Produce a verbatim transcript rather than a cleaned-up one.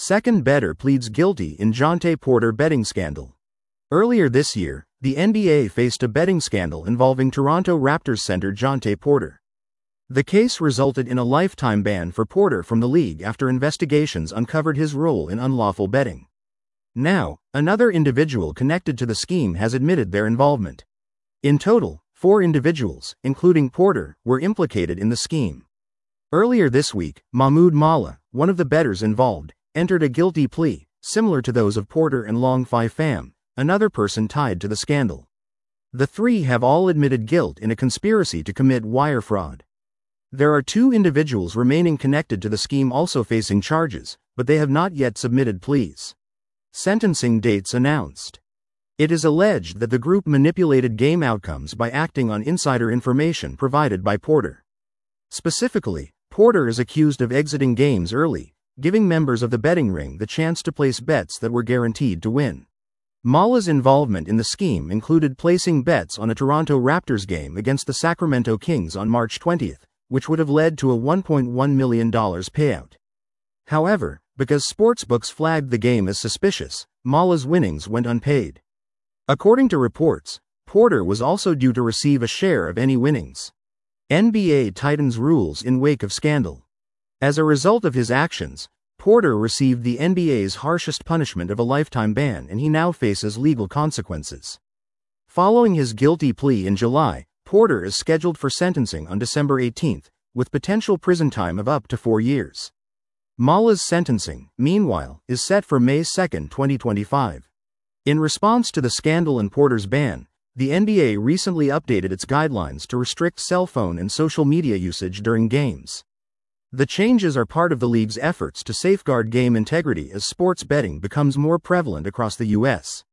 Second bettor pleads guilty in Jontay Porter betting scandal. Earlier this year, the N B A faced a betting scandal involving Toronto Raptors center Jontay Porter. The case resulted in a lifetime ban for Porter from the league after investigations uncovered his role in unlawful betting. Now, another individual connected to the scheme has admitted their involvement. In total, four individuals, including Porter, were implicated in the scheme. Earlier this week, Mahmoud Malla, one of the bettors involved, entered a guilty plea, similar to those of Porter and Long Phi Pham, another person tied to the scandal. The three have all admitted guilt in a conspiracy to commit wire fraud. There are two individuals remaining connected to the scheme also facing charges, but they have not yet submitted pleas. Sentencing dates announced. It is alleged that the group manipulated game outcomes by acting on insider information provided by Porter. Specifically, Porter is accused of exiting games early, giving members of the betting ring the chance to place bets that were guaranteed to win. Malla's involvement in the scheme included placing bets on a Toronto Raptors game against the Sacramento Kings on March twentieth, which would have led to a one point one million dollars payout. However, because sportsbooks flagged the game as suspicious, Malla's winnings went unpaid. According to reports, Porter was also due to receive a share of any winnings. N B A tightens rules in wake of scandal. As a result of his actions, Porter received the N B A's harshest punishment of a lifetime ban, and he now faces legal consequences. Following his guilty plea in July, Porter is scheduled for sentencing on December eighteenth, with potential prison time of up to four years. Malla's sentencing, meanwhile, is set for May second, twenty twenty-five. In response to the scandal and Porter's ban, the N B A recently updated its guidelines to restrict cell phone and social media usage during games. The changes are part of the league's efforts to safeguard game integrity as sports betting becomes more prevalent across the U S